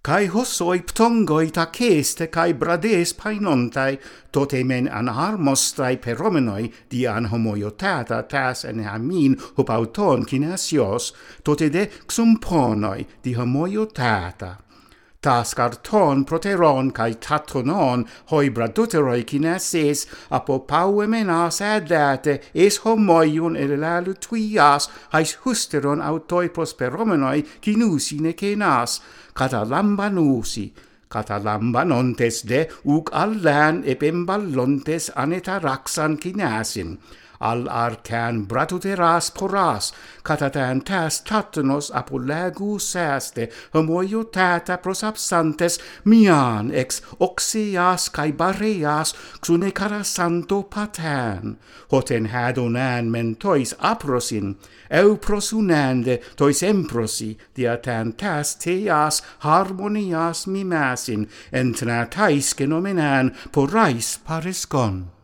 Kai hossoi ptongoi ta keste kai brades painontai, tote men an armostrai peromenoi di an homoiotata tas en amin hupauton kinesios, tote de xumponoi di homoiotata. Tas carton proteron kai tatonon hoi braduteroi kineses apo pauemenas adate es homoion elelalu tuias hais husteron autoi prosperomenoi kinusine kenas catalambanusi catalambanontes de uk allan epemballontes anetaraxan kinasin al arcan bratuteras poras, catatan tas tatanos apolagu saste, homoiotata prosapsantes mian ex oxias cae barreas xune carasanto patan, hoten hadonan mentois aprosin, eu prosunande tois emprosi, diatan tas teas harmonias mimasin, entnatais genomenan porais parescon.